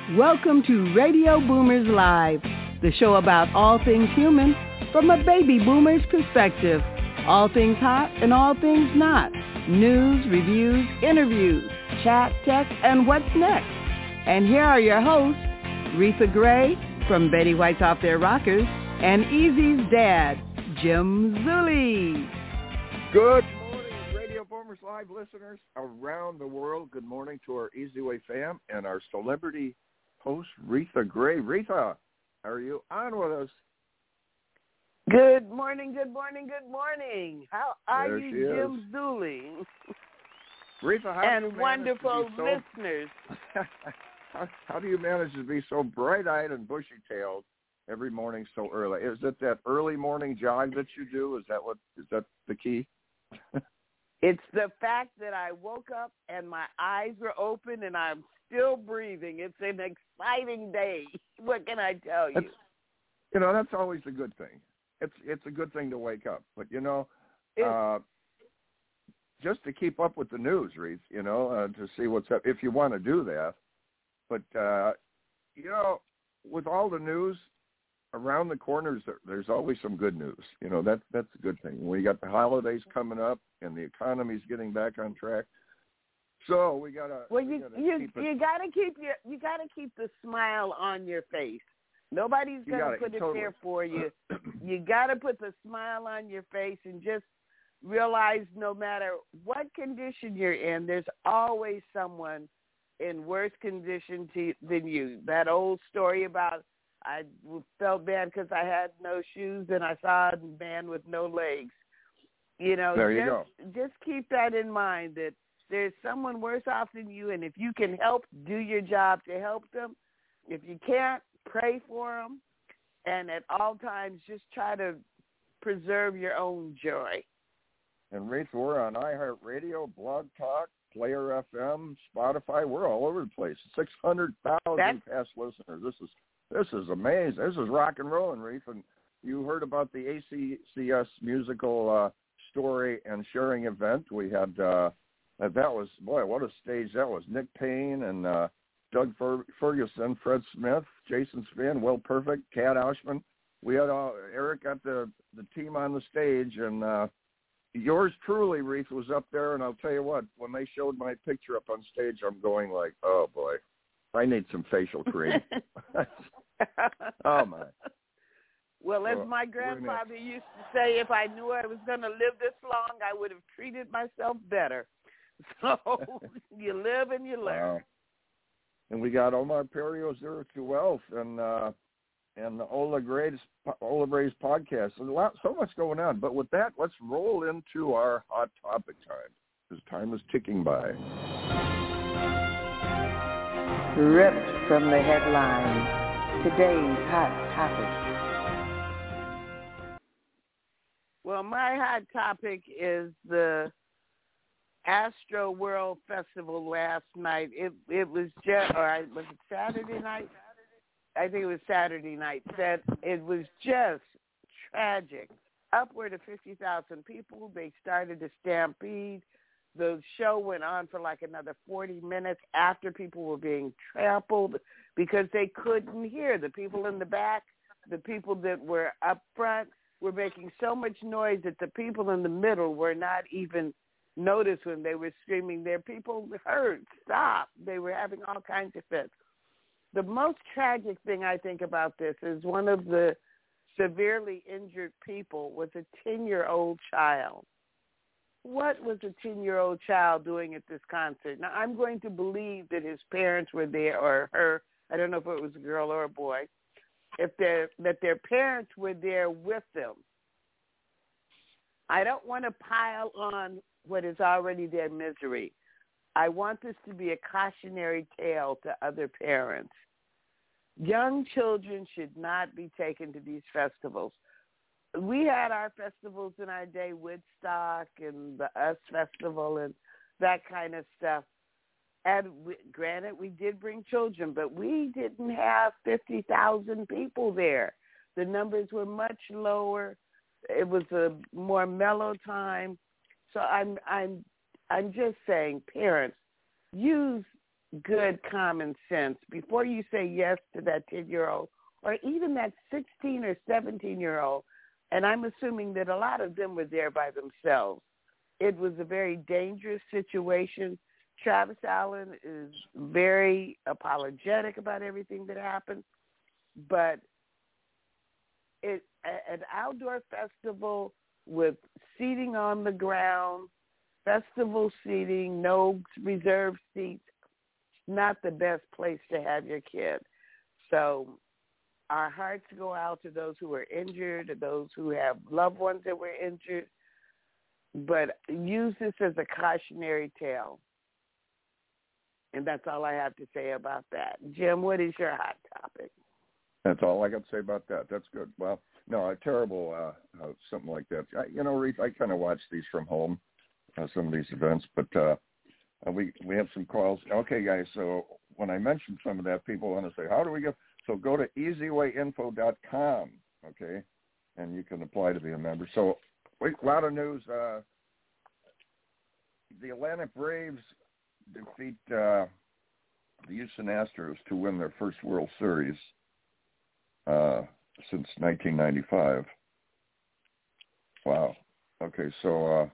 Welcome to Radio Boomers Live, the show about all things human from a baby boomer's perspective. All things hot and all things not. News, reviews, interviews, chat, tech, and what's next. And here are your hosts, Retha Gray from Betty White's Off Their Rockers and Easy's dad, Jim Zuley. Good morning, Radio Boomers Live listeners around the world. Good morning to our Easy Way fam and our celebrity host, Retha Gray. Retha, are you on with us? Good morning, good morning, good morning. How are There you, Jim Zuley? Retha, how and do you wonderful listeners. How do you manage to be so bright-eyed and bushy-tailed every morning so early? Is it that early morning jog that you do? Is that the key? It's the fact that I woke up and my eyes were open and I'm still breathing. It's an exciting day. What can I tell you? That's always a good thing. It's a good thing to wake up. But, just to keep up with the news, Reese, to see what's up, if you want to do that. But, with all the news around the corners, there's always some good news. That's a good thing. We got the holidays coming up and the economy's getting back on track. So we gotta. Well, you gotta keep the smile on your face. Nobody's gonna put it there for you. You gotta put the smile on your face and just realize no matter what condition you're in, there's always someone in worse condition than you. That old story about I felt bad because I had no shoes and I saw a man with no legs. There you go. Just keep that in mind that there's someone worse off than you, and if you can help, do your job to help them. If you can't, pray for them, and at all times, just try to preserve your own joy. And Reese, we're on iHeartRadio, Blog Talk, Player FM, Spotify. We're all over the place. 600,000 past listeners. This is amazing. This is rock and rolling, Reese. And you heard about the ACCS musical story and sharing event. We had that was, boy, what a stage that was. Nick Payne and Doug Ferguson, Fred Smith, Jason Spin, Will Perfect, Kat Auschman. We had Eric got the team on the stage, and yours truly, Reese, was up there. And I'll tell you what, when they showed my picture up on stage, I'm going like, oh boy, I need some facial cream. Oh my. Well, as my grandfather used to say, if I knew I was going to live this long, I would have treated myself better. So you live and you learn. Wow. And we got Omar Perio, Zero to Wealth, and the Ola Gray's podcast. So much going on. But with that, let's roll into our hot topic time, because time is ticking by. Ripped from the headlines, today's hot topic. Well, my hot topic is the Astro World Festival last night. It was was it Saturday night? I think it was Saturday night. That it was just tragic. Upward of 50,000 people. They started to stampede. The show went on for like another 40 minutes after people were being trampled because they couldn't hear. The people in the back, the people that were up front were making so much noise that the people in the middle were not even noticed when they were screaming. Their people heard, stop. They were having all kinds of fits. The most tragic thing I think about this is one of the severely injured people was a 10-year-old child. What was a 10-year-old child doing at this concert? Now, I'm going to believe that his parents were there, or her. I don't know if it was a girl or a boy. That their parents were there with them. I don't want to pile on what is already their misery. I want this to be a cautionary tale to other parents. Young children should not be taken to these festivals. We had our festivals in our day, Woodstock and the US Festival and that kind of stuff. And granted, we did bring children, but we didn't have 50,000 people there. The numbers were much lower. It was a more mellow time. So I'm just saying, parents, use good common sense before you say yes to that 10-year-old or even that 16 or 17-year-old. And I'm assuming that a lot of them were there by themselves. It was a very dangerous situation. Travis Allen is very apologetic about everything that happened, but an outdoor festival with seating on the ground, festival seating, no reserved seats, not the best place to have your kid. So our hearts go out to those who were injured, to those who have loved ones that were injured, but use this as a cautionary tale. And that's all I have to say about that. Jim, what is your hot topic? That's all I got to say about that. That's good. Well, no, a terrible something like that. Reef, I kind of watch these from home, some of these events, but we have some calls. Okay, guys, so when I mentioned some of that, people want to say, how do we get? So go to easywayinfo.com, okay, and you can apply to be a member. So a lot of news. The Atlanta Braves defeat the Houston Astros to win their first World Series since 1995. Wow. Okay, so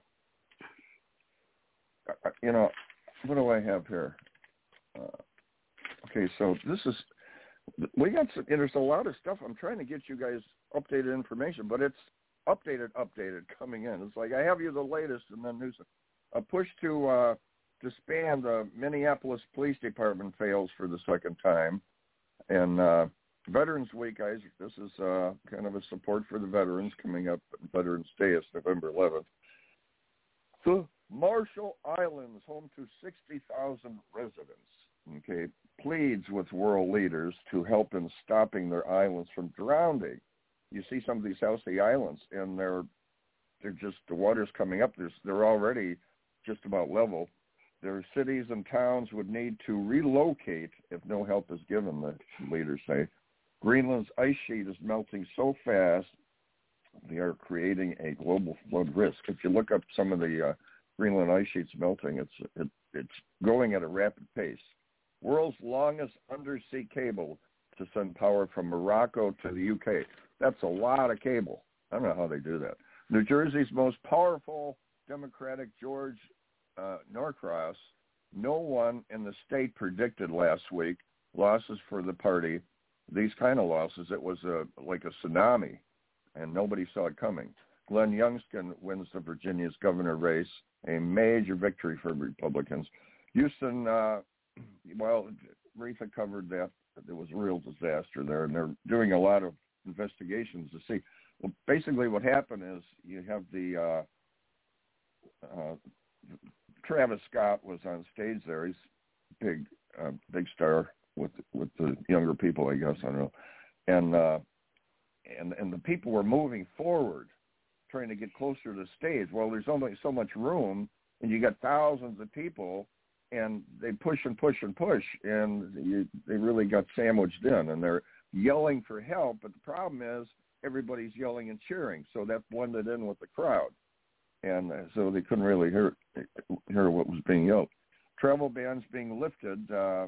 what do I have here? Okay, so we got some, there's a lot of stuff. I'm trying to get you guys updated information, but it's updated coming in. It's like I have you the latest, and then there's a push to disband the Minneapolis Police Department fails for the second time. And Veterans Week, guys, this is kind of a support for the veterans coming up. Veterans Day is November 11th. The Marshall Islands, home to 60,000 residents, okay, pleads with world leaders to help in stopping their islands from drowning. You see some of these South Sea islands, and they're just, the water's coming up. They're already just about level. Their cities and towns would need to relocate if no help is given, the leaders say. Greenland's ice sheet is melting so fast, they are creating a global flood risk. If you look up some of the Greenland ice sheets melting, it's going at a rapid pace. World's longest undersea cable to send power from Morocco to the UK. That's a lot of cable. I don't know how they do that. New Jersey's most powerful Democratic, George Norcross, no one in the state predicted last week losses for the party. These kind of losses, it was like a tsunami, and nobody saw it coming. Glenn Youngkin wins the Virginia's governor race, a major victory for Republicans. Houston, well, Retha covered that. There was a real disaster there, and they're doing a lot of investigations to see. Well, basically what happened is you have the Travis Scott was on stage there. He's big star with the younger people, I guess. I don't know. And the people were moving forward, trying to get closer to the stage. Well, there's only so much room, and you got thousands of people, and they push and push and push, and they really got sandwiched in, and they're yelling for help. But the problem is everybody's yelling and cheering, so that blended in with the crowd, and so they couldn't really hear what was being yelled. Travel bans being lifted,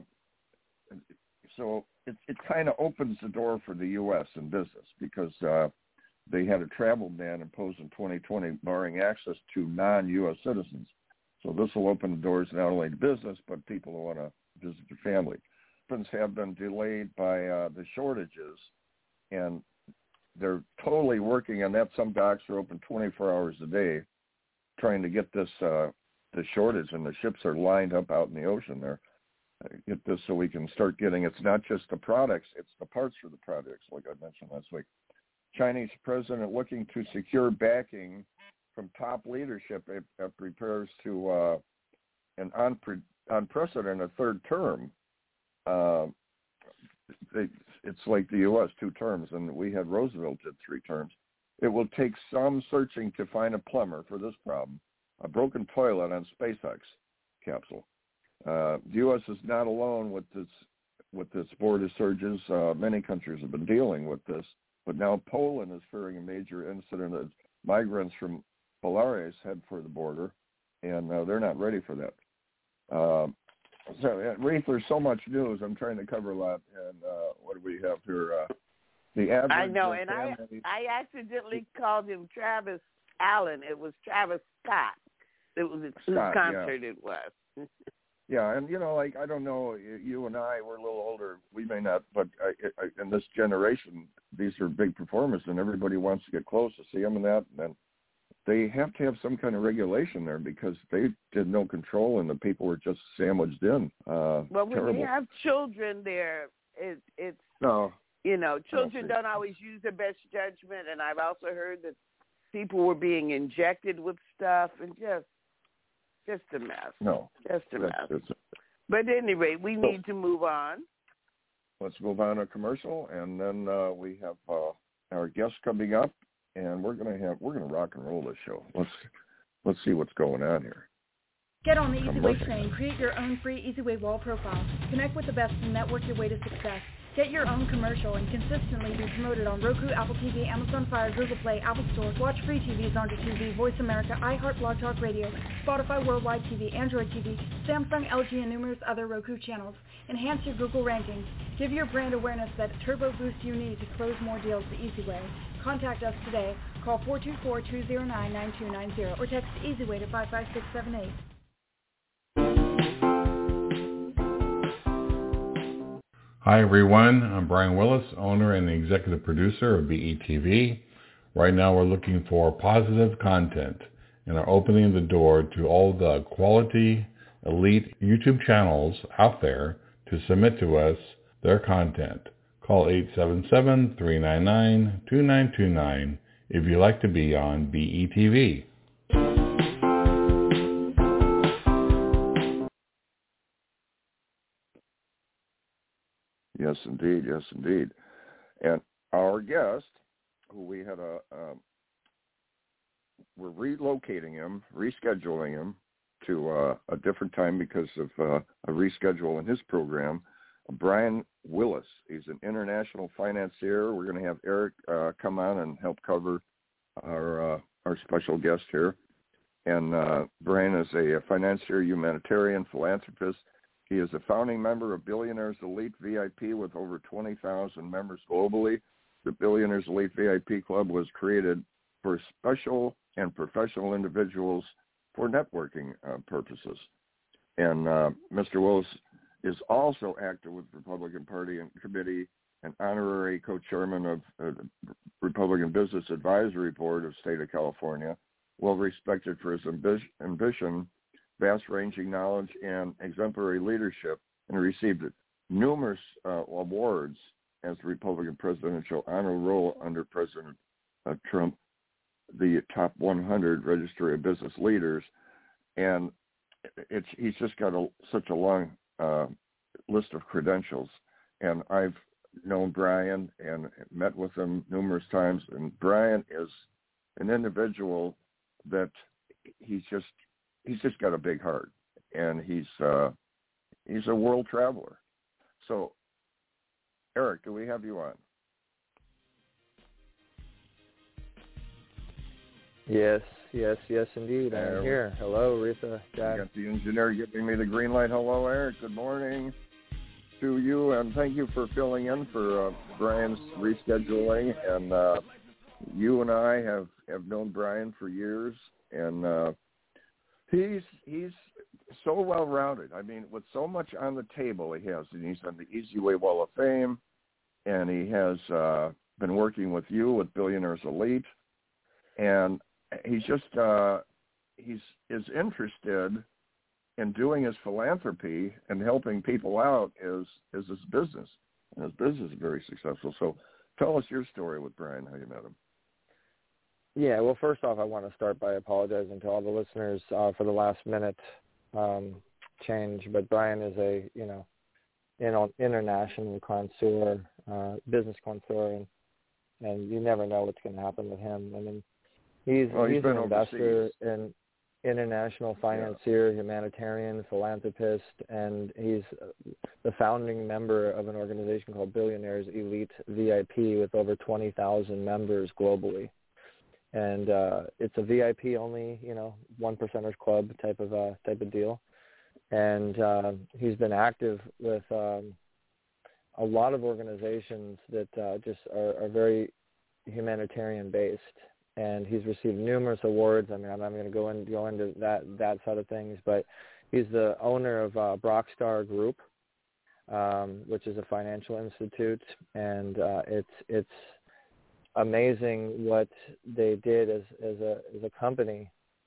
so it kind of opens the door for the U.S. in business because they had a travel ban imposed in 2020 barring access to non-U.S. citizens. So this will open the doors not only to business, but people who want to visit their family. Things have been delayed by the shortages, and they're totally working on that. Some docks are open 24 hours a day trying to get this the shortage, and the ships are lined up out in the ocean there. Get this so we can start getting, it's not just the products, it's the parts for the products, like I mentioned last week. Chinese president looking to secure backing from top leadership that prepares to an unprecedented third term. It's like the U.S., 2 terms, and we had Roosevelt did 3 terms. It will take some searching to find a plumber for this problem. A broken toilet on SpaceX capsule. The U.S. is not alone with this border surges. Many countries have been dealing with this, but now Poland is fearing a major incident as migrants from Belarus head for the border, and they're not ready for that. So, Reef, there's so much news. I'm trying to cover a lot. And what do we have here? The average. I know, and I accidentally called him Travis Allen. It was Travis Scott. It was whose concert it was. Yeah, and like I don't know, you and I, we're a little older. We may not, but in this generation, these are big performers, and everybody wants to get close to see them and that. And they have to have some kind of regulation there because they did no control, and the people were just sandwiched in. Well, when terrible. you have children there, it's no. Children don't always use their best judgment, and I've also heard that people were being injected with stuff, and just a mess. No. Just a mess. But at any rate, we need to move on. Let's move on to commercial, and then we have our guests coming up, and we're gonna rock and roll this show. Let's see what's going on here. Get on the EasyWay train. Create your own free EasyWay wall profile. Connect with the best and network your way to success. Get your own commercial and consistently be promoted on Roku, Apple TV, Amazon Fire, Google Play, Apple Store. Watch free TVs on TV, Voice America, iHeart, Blog Talk Radio, Spotify Worldwide TV, Android TV, Samsung, LG, and numerous other Roku channels. Enhance your Google rankings. Give your brand awareness that turbo boost you need to close more deals the easy way. Contact us today. Call 424-209-9290 or text EasyWay to 55678. Hi everyone, I'm Brian Willis, owner and the executive producer of BETV. Right now we're looking for positive content and are opening the door to all the quality, elite YouTube channels out there to submit to us their content. Call 877-399-2929 if you'd like to be on BETV. Yes, indeed. Yes, indeed. And our guest, who we had we're relocating him, rescheduling him to a different time because of a reschedule in his program. Brian Willis. He's an international financier. We're going to have Eric come on and help cover our special guest here. And Brian is a financier, humanitarian, philanthropist. He is a founding member of Billionaires Elite VIP with over 20,000 members globally. The Billionaires Elite VIP Club was created for special and professional individuals for networking purposes. And Mr. Willis is also active with the Republican Party and Committee and honorary co-chairman of the Republican Business Advisory Board of State of California, well respected for his ambition, vast-ranging knowledge, and exemplary leadership, and received numerous awards as the Republican Presidential Honor Roll under President Trump, the top 100 Registry of Business Leaders. And he's just got such a long list of credentials. And I've known Brian and met with him numerous times. And Brian is an individual that he's just got a big heart, and he's a world traveler. So, Eric, do we have you on? Yes, indeed. I'm here. Hello, Rita. I got the engineer giving me the green light. Hello, Eric. Good morning to you, and thank you for filling in for Brian's rescheduling. And you and I have known Brian for years, and he's so well-rounded. I mean, with so much on the table he has, and he's on the EasyWay Wall of Fame, and he has been working with you with Billionaires Elite, and he's just he's interested in doing his philanthropy and helping people out is his business, and his business is very successful. So tell us your story with Brian, how you met him. Yeah, well, first off, I want to start by apologizing to all the listeners for the last-minute change. But Brian is a, international connoisseur, business connoisseur, and you never know what's going to happen with him. I mean, he's an investor, an international financier, humanitarian, philanthropist, and he's the founding member of an organization called Billionaires Elite VIP with over 20,000 members globally. And it's a VIP only, 1%ers club type of deal. and he's been active with a lot of organizations that just are very humanitarian based, and he's received numerous awards. I mean, I'm not going to go into that side of things, but he's the owner of Brockstar Group, which is a financial institute, and it's amazing what they did as a company.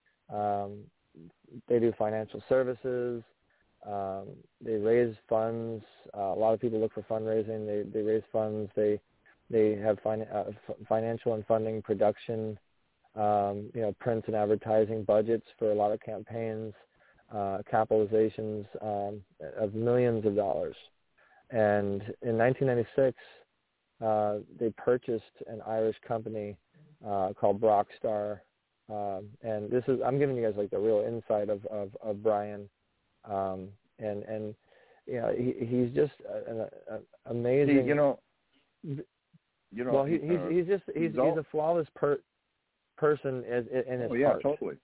They do financial services. They raise funds. A lot of people look for fundraising. They raise funds. They have financial and funding, production, print and advertising budgets for a lot of campaigns, capitalizations of millions of dollars. And in 1996, they purchased an Irish company called Brockstar. And this is, I'm giving you guys like the real insight of Brian. And he's just an amazing. Well, he's a flawless person in his heart. Totally.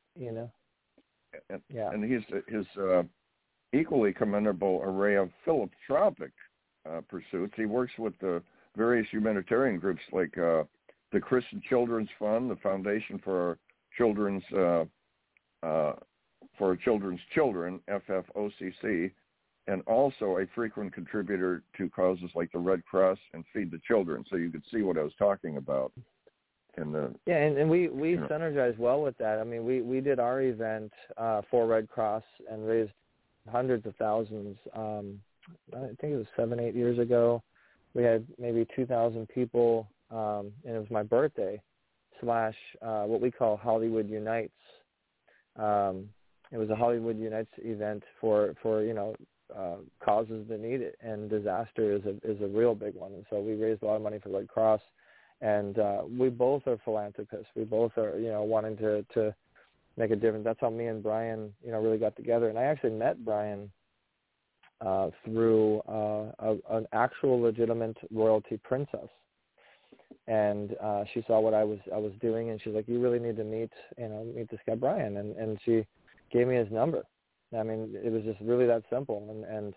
And his equally commendable array of philanthropic pursuits. He works with the various humanitarian groups like the Christian Children's Fund, the Foundation for Children's Children, FFOCC, and also a frequent contributor to causes like the Red Cross and Feed the Children. So you could see what I was talking about. And we synergize well with that. I mean, we did our event for Red Cross and raised hundreds of thousands. I think it was 7-8 years ago. We had maybe 2,000 people, and it was my birthday / what we call Hollywood Unites. It was a Hollywood Unites event for causes that need it, and disaster is a real big one. And so we raised a lot of money for Red Cross, and we both are philanthropists. We both are wanting to make a difference. That's how me and Brian really got together. And I actually met Brian through an actual legitimate royalty princess. And she saw what I was doing, and she's like, "You really need to meet this guy Brian." And she gave me his number. I mean, it was just really that simple. And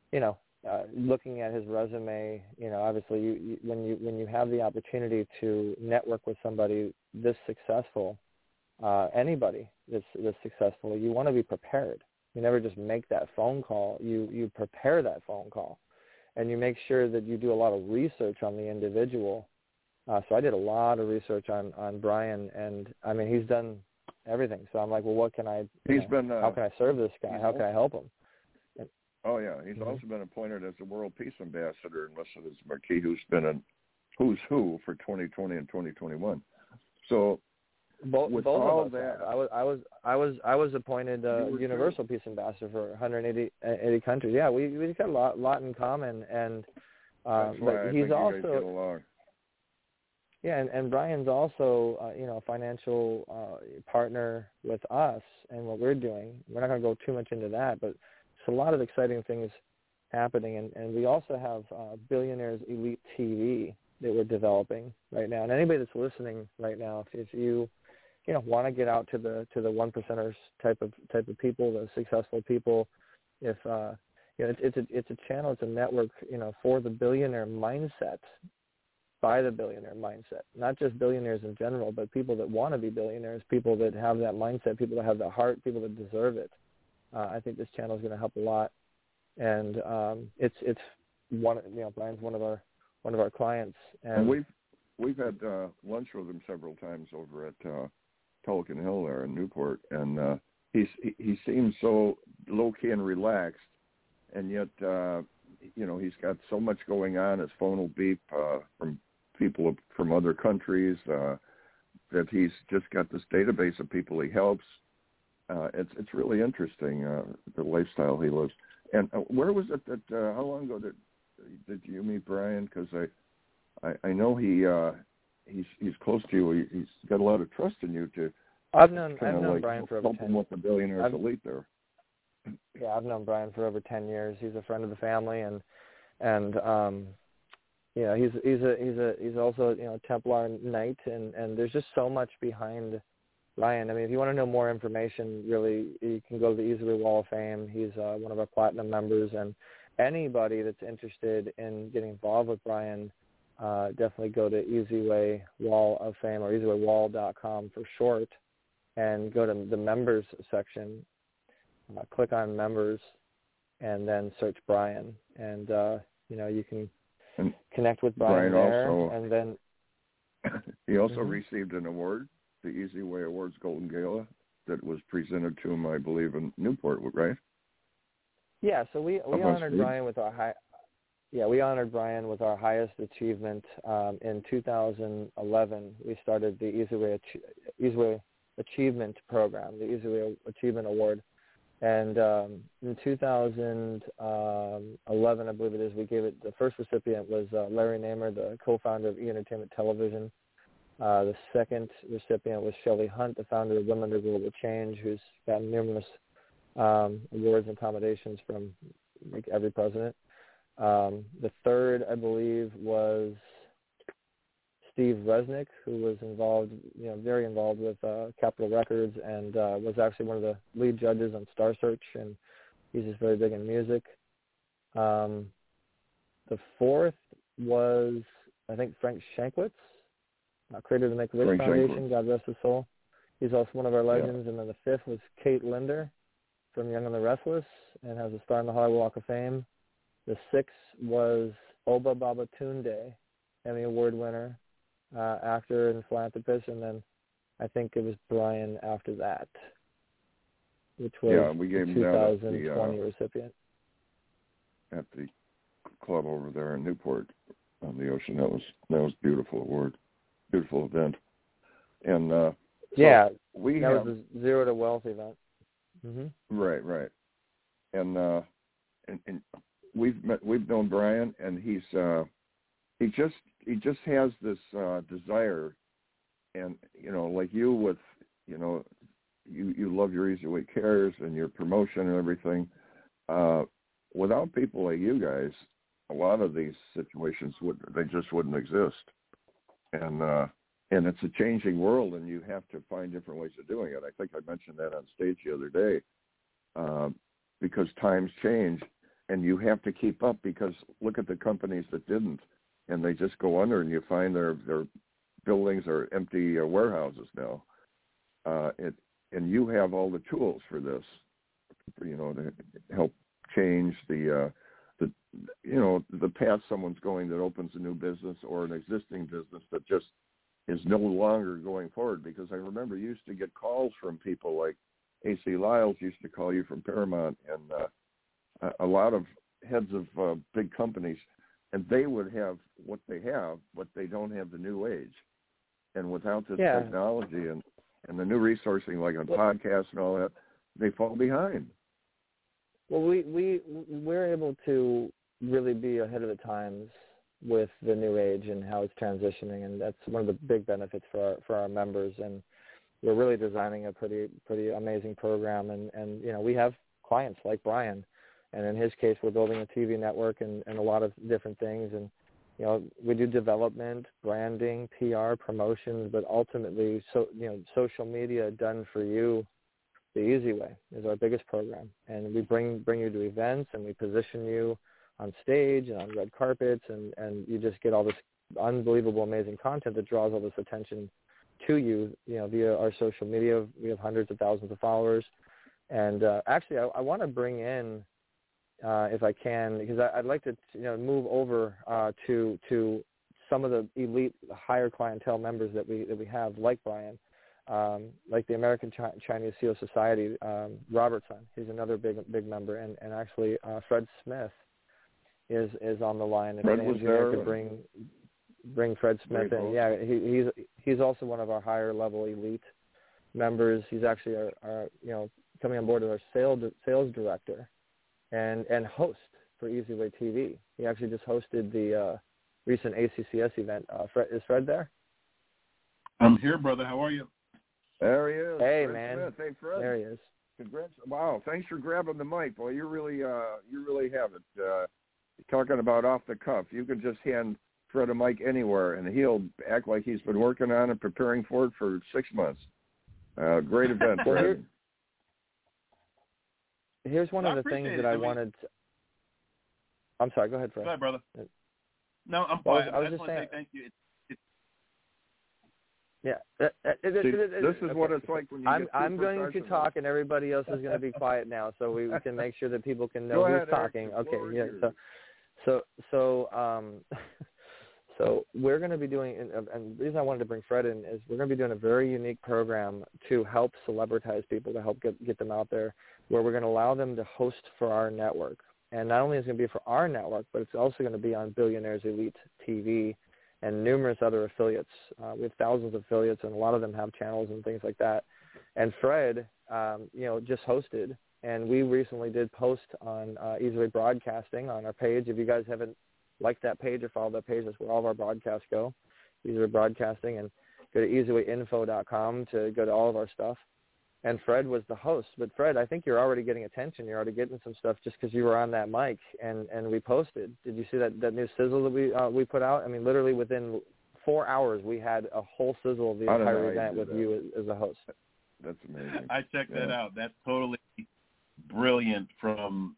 looking at his resume, obviously when you have the opportunity to network with somebody this successful, anybody that's successful, you want to be prepared. You never just make that phone call. You prepare that phone call, and you make sure that you do a lot of research on the individual. So I did a lot of research on Brian, and I mean, he's done everything. So I'm like, well, what can I? How can I serve this guy? How can I help him? Oh yeah, he's also been appointed as the World Peace Ambassador and listed as Marquis, who's been a who's who for 2020 and 2021. So both all of that, I was appointed Universal Peace Ambassador for 180 countries. Yeah, we've got a lot in common, and but he's also. You guys get along. Yeah, and Brian's also, a financial partner with us and what we're doing. We're not going to go too much into that, but it's a lot of exciting things happening. And we also have Billionaires Elite TV that we're developing right now. And anybody that's listening right now, if you want to get out to the one percenters type of people, the successful people, if it's a channel, it's a network, for the billionaire mindset. By the billionaire mindset, not just billionaires in general, but people that want to be billionaires, people that have that mindset, people that have the heart, people that deserve it. I think this channel is going to help a lot, and it's one. Brian's one of our clients, and we've had lunch with him several times over at Pelican Hill there in Newport, and he seems so low key and relaxed, and yet he's got so much going on. His phone will beep from people from other countries, that he's just got this database of people he helps. It's really interesting, the lifestyle he lives. And where was it that, how long ago did you meet Brian? Because I know he's close to you. He's got a lot of trust in you to. I've known Brian for over 10 years. With the Billionaires Elite there. Yeah, I've known Brian for over 10 years. He's a friend of the family, and he's also a Templar Knight, and there's just so much behind Brian, I mean, if you want to know more information, really, you can go to the Easyway Wall of Fame. He's one of our platinum members, and anybody that's interested in getting involved with Brian, definitely go to Easyway Wall of Fame, or easywaywall.com for short, and go to the members section, click on members, and then search Brian. And, you can connect with Brian there. Also, and then he also received an award, the Easyway Awards Golden Gala, that was presented to him, I believe, in Newport, right? Yeah, so we honored Brian with our highest achievement. In 2011, we started the Easyway Achievement Program, the Easyway Achievement Award. And in 2011, I believe it is, we gave it, the first recipient was Larry Namer, the co-founder of E! Entertainment Television. The second recipient was Shelley Hunt, the founder of Women to Global Change, who's gotten numerous awards and accommodations from every president. The third, I believe, was Steve Resnick, who was involved, very involved with Capitol Records, and was actually one of the lead judges on Star Search, and he's just very big in music. The fourth was, I think, Frank Shankwitz, creator of the Make-A-Wish Foundation, God rest his soul. He's also one of our legends. Yeah. And then the fifth was Kate Linder from Young and the Restless, and has a star in the Hollywood Walk of Fame. The sixth was Oba Babatunde, Emmy Award winner, actor and philanthropist, and then I think it was Brian after that, which was we gave the 2020 recipient. At the club over there in Newport on the ocean. That was a beautiful award, beautiful event. And that was the Zero to Wealth event. Mm-hmm. Right. And we've known Brian, and he just has this desire, and like you with you love your Easyway Cares and your promotion and everything. Without people like you guys, a lot of these situations wouldn't exist, and it's a changing world, and you have to find different ways of doing it. I think I mentioned that on stage the other day, because times change, and you have to keep up. Because look at the companies that didn't, and they just go under, and you find their buildings are empty warehouses now. And you have all the tools for this, to help change the path someone's going that opens a new business or an existing business that just is no longer going forward. Because I remember you used to get calls from people like A.C. Lyles used to call you from Paramount, and a lot of heads of big companies, and they would have what they have, but they don't have the new age. And without this technology and the new resourcing, like on podcasts and all that, they fall behind. Well, we're able to really be ahead of the times with the new age and how it's transitioning, and that's one of the big benefits for our members. And we're really designing a pretty amazing program. And we have clients like Brian, and in his case, we're building a TV network and a lot of different things. And we do development, branding, PR, promotions, but ultimately, social media done for you. The Easyway is our biggest program, and we bring you to events, and we position you on stage and on red carpets, and you just get all this unbelievable, amazing content that draws all this attention to you, via our social media. We have hundreds of thousands of followers, and actually, I want to bring in, if I can, because I'd like to, move over to some of the elite, higher clientele members that we have, like Brian. Like the American Chinese Seal Society, Robertson, he's another big member, and actually Fred Smith is on the line. If Fred was there. Could bring Fred Smith in. Yeah, he's also one of our higher level elite members. He's actually our coming on board as our sales director and host for Easyway TV. He actually just hosted the recent ACCS event. Is Fred there? I'm here, brother. How are you? There he is. Hey, Fred man. Smith. Hey, Fred. There he is. Congrats. Wow. Thanks for grabbing the mic. Boy, you really have it. Talking about off the cuff. You can just hand Fred a mic anywhere, and he'll act like he's been working on it, preparing for it for 6 months. Great event, Fred. Here's one of the things that I wanted to... I'm sorry, go ahead, Fred. Go ahead, brother. No, I'm fine. I was just saying... Thank you. Yeah. This is what it's like when you get I'm going to talk, and everybody else is going to be quiet now, so we can make sure that people can know Go who's ahead, talking. Eric, Okay. Yeah. So we're going to be doing, and the reason I wanted to bring Fred in is we're going to be doing a very unique program to help celebritize people, to help get them out there, where we're going to allow them to host for our network. And not only is it going to be for our network, but it's also going to be on Billionaires Elite TV and numerous other affiliates. We have thousands of affiliates, and a lot of them have channels and things like that. And Fred, just hosted, and we recently did post on Easyway Broadcasting on our page. If you guys haven't liked that page or followed that page, that's where all of our broadcasts go, Easyway Broadcasting, and go to easywayinfo.com to go to all of our stuff. And Fred was the host. But Fred, I think you're already getting attention. You're already getting some stuff just because you were on that mic and we posted. Did you see that new sizzle that we put out? I mean, literally within 4 hours, we had a whole sizzle of the entire event with you as a host. That's amazing. I checked that out. That's totally brilliant from,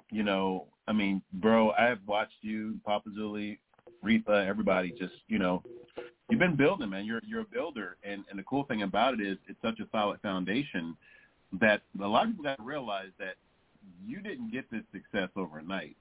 bro, I have watched you, Papa Zuli, Retha, everybody just, you've been building, man. You're a builder. And the cool thing about it is it's such a solid foundation that a lot of people got to realize that you didn't get this success overnight,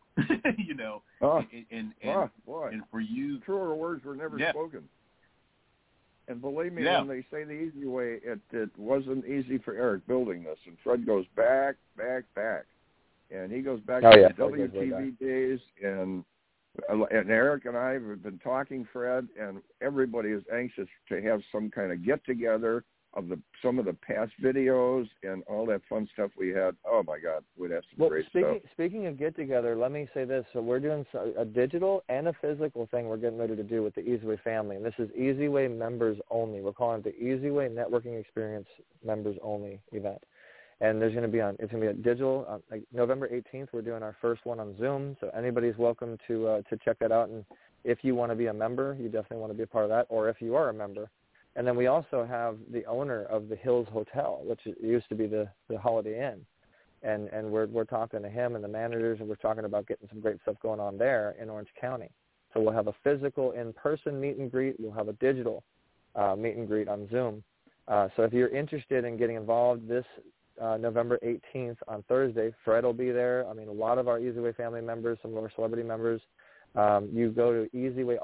and for you. Truer words were never spoken. And believe me, when they say the easy way, it wasn't easy for Eric building this. And Fred goes back. And he goes back to the WTV days. And Eric and I have been talking, Fred, and everybody is anxious to have some kind of get-together of some of the past videos and all that fun stuff we had. Oh, my God, we'd have some great stuff. Speaking of get-together, let me say this. So we're doing a digital and a physical thing we're getting ready to do with the Easyway family, and this is Easyway members only. We're calling it the Easyway Networking Experience members only event. And it's going to be a digital, November 18th, we're doing our first one on Zoom, so anybody's welcome to check that out. And if you want to be a member, you definitely want to be a part of that, or if you are a member. And then we also have the owner of the Hills Hotel, which used to be the Holiday Inn. And we're talking to him and the managers, and we're talking about getting some great stuff going on there in Orange County. So we'll have a physical in-person meet and greet. We'll have a digital meet and greet on Zoom. So if you're interested in getting involved this November 18th on Thursday, Fred will be there. I mean, a lot of our Easyway family members, some of our celebrity members. You go to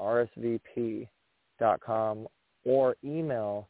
easywayrsvp.com or email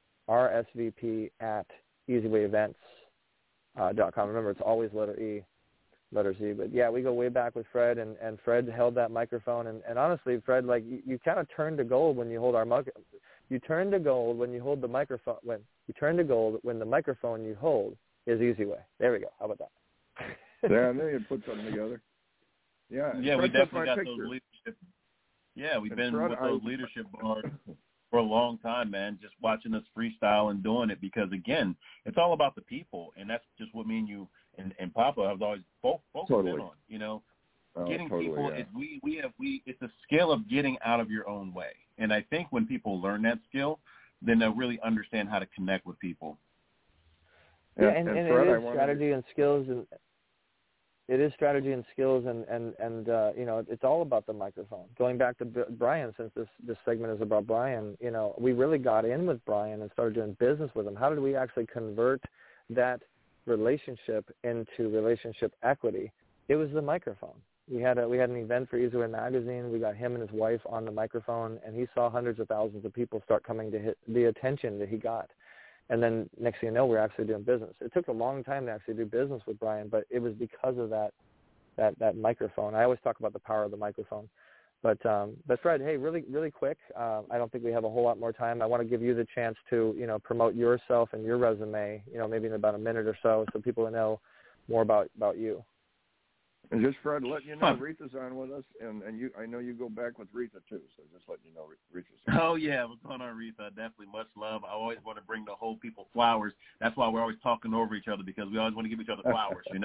rsvp@easywayevents.com. Remember, it's always letter Z. But, yeah, we go way back with Fred, and Fred held that microphone. And honestly, Fred, like, you kind of turn to gold when you hold our microphone. You turn to gold when you hold the microphone. You turn to gold when the microphone you hold is Easyway. There we go. How about that? Yeah, I knew you'd put something together. Yeah, we definitely got those leadership. Yeah, we've been with those leadership bars for a long time, man, just watching us freestyle and doing it because, again, it's all about the people, and that's just what me and you and Papa have always both been on, getting people. Yeah. It's a skill of getting out of your own way, and I think when people learn that skill, then they'll really understand how to connect with people. Yeah, and Fred, it is strategy and skills, and it is strategy and skills, and it's all about the microphone. Going back to Brian, since this segment is about Brian, we really got in with Brian and started doing business with him. How did we actually convert that relationship into relationship equity? It was the microphone. We had an event for Easyway Magazine. We got him and his wife on the microphone, and he saw hundreds of thousands of people start coming to the attention that he got. And then next thing you know, we're actually doing business. It took a long time to actually do business with Brian, but it was because of that microphone. I always talk about the power of the microphone. But Fred, hey, really, really quick, I don't think we have a whole lot more time. I want to give you the chance to, promote yourself and your resume, maybe in about a minute or so people know more about you. And just, Fred, letting you know, Retha's on with us, and I know you go back with Retha, too, so just letting you know Retha's on. Oh, yeah, what's going on, Retha? Definitely much love. I always want to bring the whole people flowers. That's why we're always talking over each other, because we always want to give each other flowers, And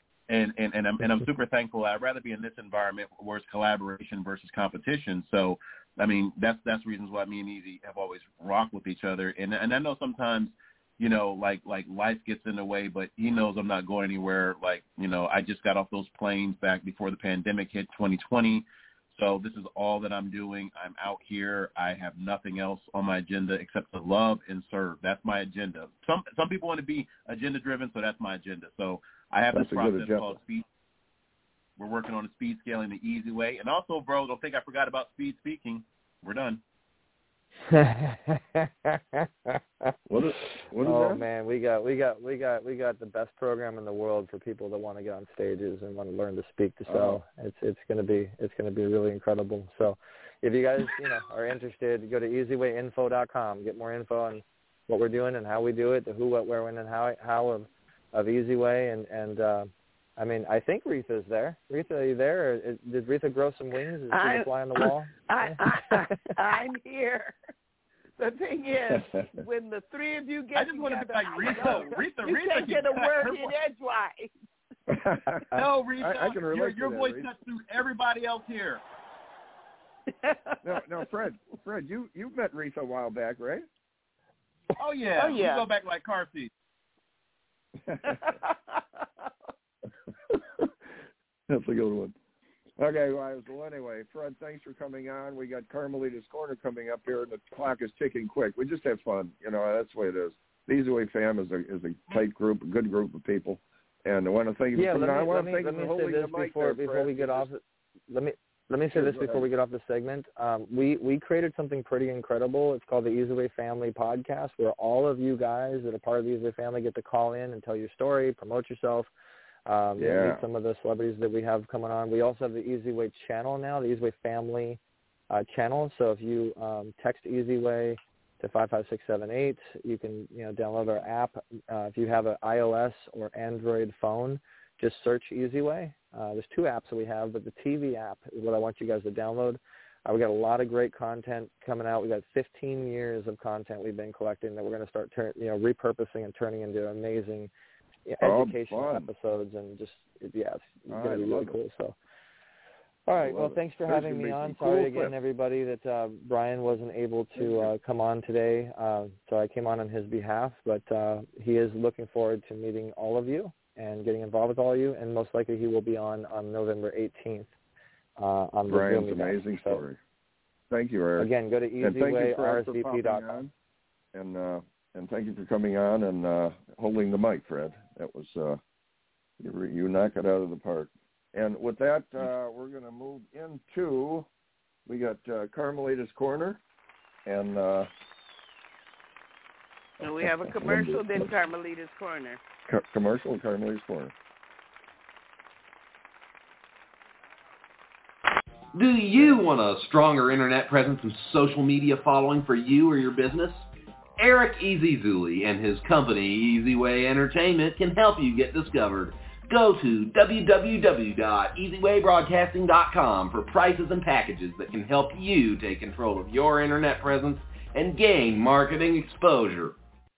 I'm super thankful. I'd rather be in this environment where it's collaboration versus competition. So, I mean, that's reasons why me and Easy have always rocked with each other. And I know sometimes, like life gets in the way, but he knows I'm not going anywhere. Like, I just got off those planes back before the pandemic hit 2020. So this is all that I'm doing. I'm out here. I have nothing else on my agenda except to love and serve. That's my agenda. Some people want to be agenda driven, so that's my agenda. So I have this process called speed. We're working on the speed scaling the easy way. And also, bro, don't think I forgot about speed speaking. We're done. What is that? Man, we got the best program in the world for people that want to get on stages and want to learn to speak to sell. It's gonna be really incredible. So if you guys are interested, go to easywayinfo.com, get more info on what we're doing and how we do it, the who, what, where, when, and how of Easy Way. And I mean, I think Retha's there. Retha, are you there? Or did Retha grow some wings? Is she a fly on the wall? I'm here. The thing is, when the three of you get I just want to be like Retha. You can't get a word in edgewise. No, Retha, I can relate your to voice that, cuts through everybody else here. No, Fred, you met Retha a while back, right? Oh yeah. We go back like car seats. That's a good one. Okay, well, anyway, Fred, thanks for coming on. We got Carmelita's Corner coming up here, and the clock is ticking quick. We just have fun. That's the way it is. The Easy Way fam is a tight group, a good group of people. And I want to thank you for coming on. I want to thank you for holding the mic before we get off. Let me say this before we get off the segment. We created something pretty incredible. It's called the Easy Way Family Podcast, where all of you guys that are part of the Easy Way family get to call in and tell your story, promote yourself. Meet some of the celebrities that we have coming on. We also have the Easy Way channel now, the Easy Way Family channel. So if you text Easy Way to 55678, you can download our app. If you have an iOS or Android phone, just search Easy Way. There's two apps that we have, but the TV app is what I want you guys to download. We got a lot of great content coming out. We got 15 years of content we've been collecting that we're going to start repurposing and turning into amazing educational episodes, and just it's going to be really cool. So, all right, well, thanks for having me on. Sorry again, everybody, that Brian wasn't able to come on today. So I came on his behalf, but he is looking forward to meeting all of you and getting involved with all of you, and most likely he will be on November 18th on the Brian's Zoom event. amazing story. Thank you, Eric. Again, go to easywayrsvp.com. And thank you for coming on and holding the mic, Fred. That was you knock it out of the park. And with that, we're going to move into, we got Carmelita's Corner, and so we have a commercial, then Carmelita's Corner. Commercial and Carmelita's Corner. Do you want a stronger internet presence and social media following for you or your business? Eric Ezezuli and his company, Easy Way Entertainment, can help you get discovered. Go to www.easywaybroadcasting.com for prices and packages that can help you take control of your internet presence and gain marketing exposure.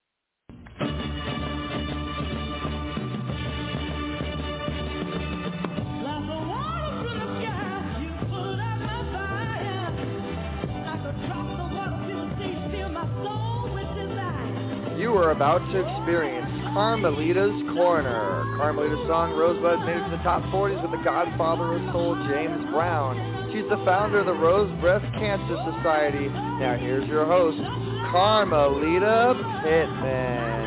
You are about to experience Carmelita's Corner. Carmelita's song Rosebud made it to the top 40s with the godfather of soul, James Brown. She's the founder of the Rose Breast Cancer Society. Now here's your host, Carmelita Pittman.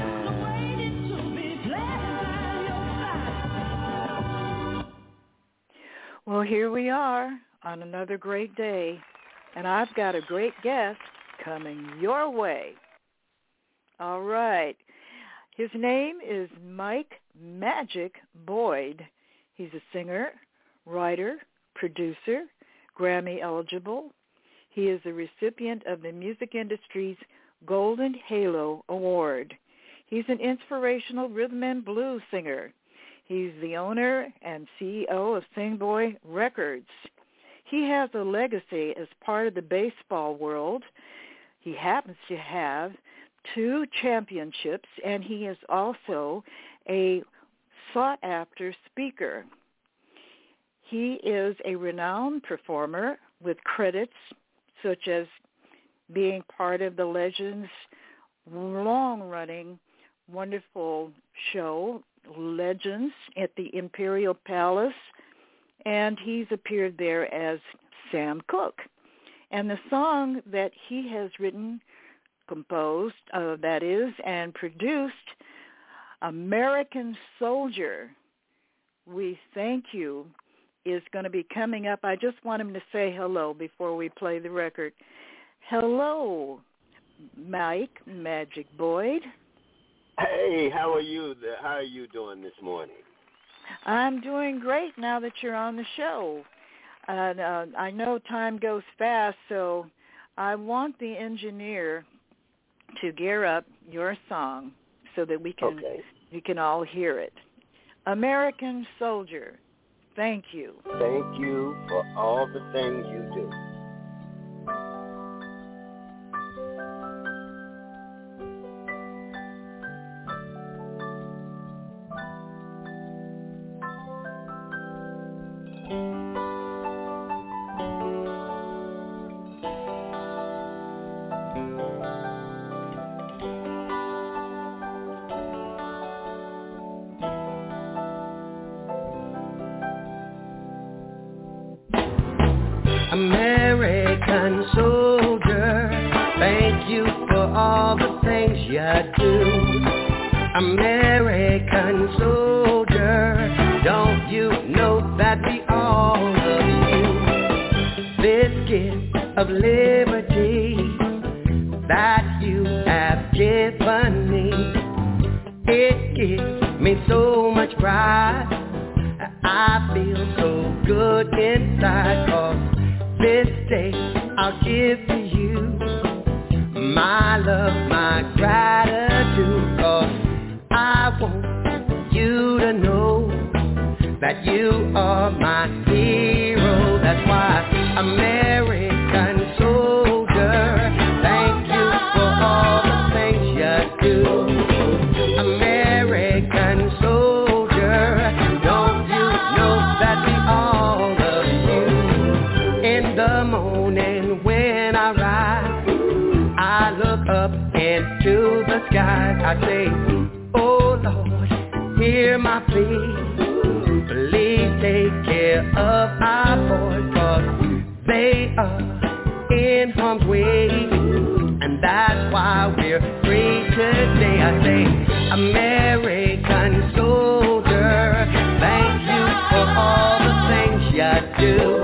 Well, here we are on another great day, and I've got a great guest coming your way. All right. His name is Mike Magic Boyd. He's a singer, writer, producer, Grammy eligible. He is the recipient of the music industry's Golden Halo Award. He's an inspirational rhythm and blues singer. He's the owner and CEO of Singboy Records. He has a legacy as part of the baseball world. He happens to have 2 championships, and he is also a sought-after speaker. He is a renowned performer with credits such as being part of the Legends' long-running wonderful show, Legends, at the Imperial Palace, and he's appeared there as Sam Cooke. And the song that he has written, composed, that is, and produced, American Soldier, We Thank You, is going to be coming up. I just want him to say hello before we play the record. Hello, Mike Magic Boyd. Hey, how are you? How are you doing this morning? I'm doing great now that you're on the show. I know time goes fast, so I want the engineer to gear up your song so that we can all hear it. American Soldier, thank you. Thank you for all the things you do. American soldier, thank you for all the things you do. American soldier, don't you know that we all love you? This gift of liberty that you have given me, it gives me so much pride. I feel so good inside, 'cause this day I'll give to you my love, my gratitude, 'cause I want you to know that you are my hero. That's why, American soldier, thank you for all the things you do. American soldier, don't you know that we all love you? In the morning when I rise, I look up into the sky. I say, oh Lord, hear my plea. Please take care of our boys, 'cause they are in harm's way, and that's why we're free today. I say, American soldier, thank you for all the things you do.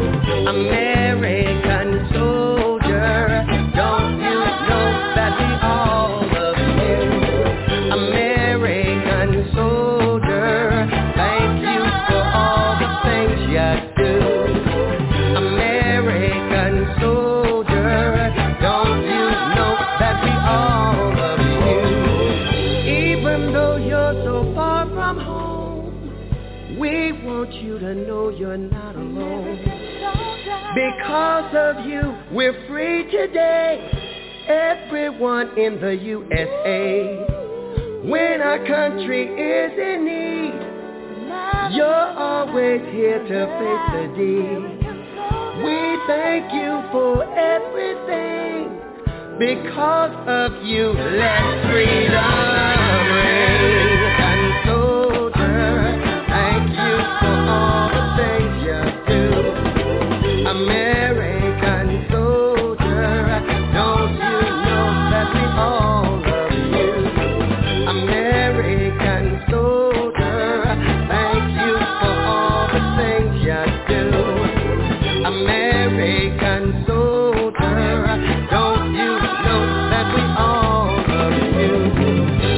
American soldier, don't you know that we all love you? American soldier, thank you for all the things you do. American soldier, don't you know that we all love you? Even though you're so far from home, we want you to know you're not alone. Because of you, we're free today. Everyone in the USA. When our country is in need, you're always here to face the deed. We thank you for everything. Because of you, let freedom ring. And soldier, thank you for all the things you do. American soldier, don't you know that we all love you? American soldier, thank you for all the things you do. American soldier, don't you know that we all love you?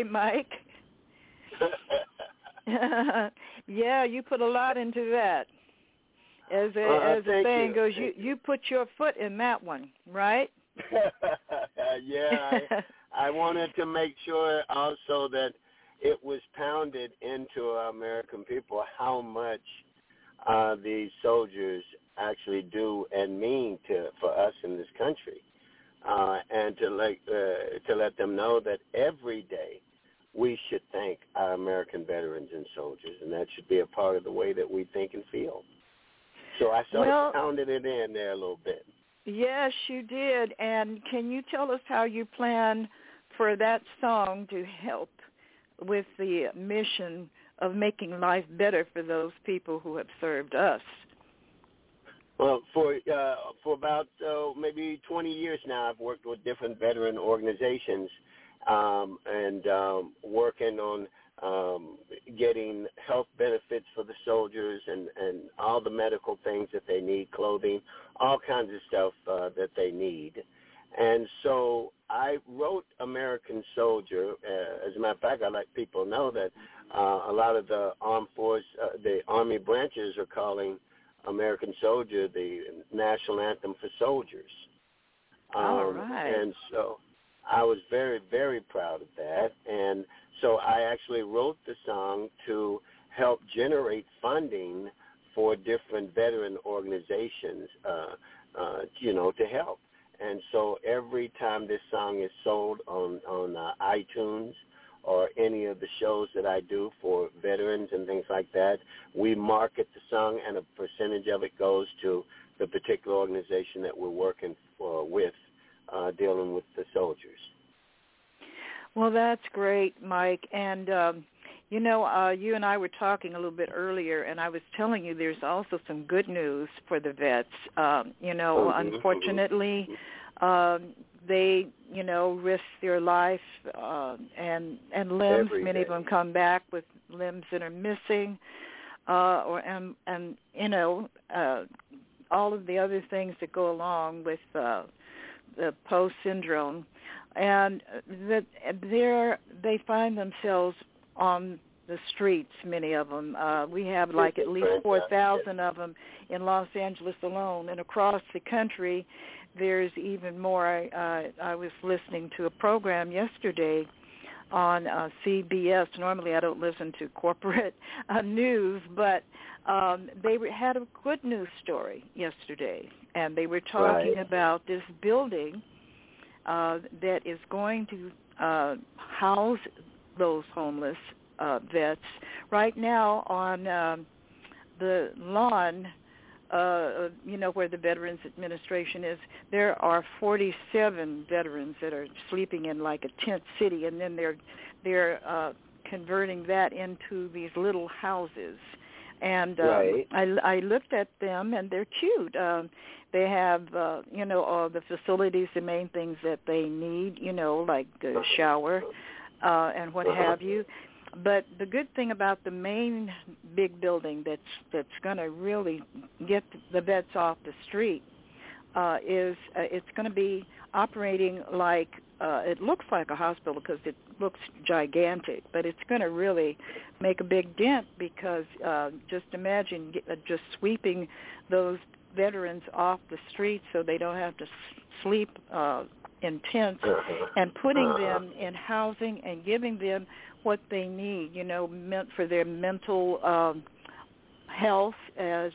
Mike. Yeah, you put a lot into that. As the saying goes, you put your foot in that one, right? Yeah, I wanted to make sure also that it was pounded into American people how much these soldiers actually do and mean for us in this country, and to let them know that every day we should thank our American veterans and soldiers, and that should be a part of the way that we think and feel. So I sort of pounded it in there a little bit. Yes, you did. And can you tell us how you plan for that song to help with the mission of making life better for those people who have served us? Well, for about maybe 20 years now, I've worked with different veteran organizations and working on getting health benefits for the soldiers and all the medical things that they need, clothing, all kinds of stuff that they need. And so I wrote American Soldier. As a matter of fact, I let people know that a lot of the armed force, the Army branches are calling American Soldier the national anthem for soldiers. All right. And so I was very, very proud of that. And so I actually wrote the song to help generate funding for different veteran organizations, to help. And so every time this song is sold on iTunes or any of the shows that I do for veterans and things like that, we market the song, and a percentage of it goes to the particular organization that we're working with, dealing with the soldiers. Well, that's great, Mike. And, you and I were talking a little bit earlier, and I was telling you there's also some good news for the vets. Unfortunately, they, risk their life and limbs. Many of them come back with limbs that are missing, all of the other things that go along with the post syndrome. And that they find themselves on the streets, many of them. We have like at least 4,000 of them in Los Angeles alone. And across the country, there's even more. I was listening to a program yesterday on CBS. Normally I don't listen to corporate news, but they had a good news story yesterday. And they were talking about this building that is going to house those homeless vets. Right now on the lawn, where the Veterans Administration is, there are 47 veterans that are sleeping in like a tent city, and then they're converting that into these little houses. And I looked at them, and they're cute. They have, all the facilities, the main things that they need, like a shower and what have you. But the good thing about the main big building that's going to really get the vets off the street is it's going to be operating like, it looks like a hospital because it looks gigantic, but it's going to really make a big dent because just imagine just sweeping those veterans off the streets so they don't have to sleep in tents and putting them in housing and giving them what they need, meant for their mental health as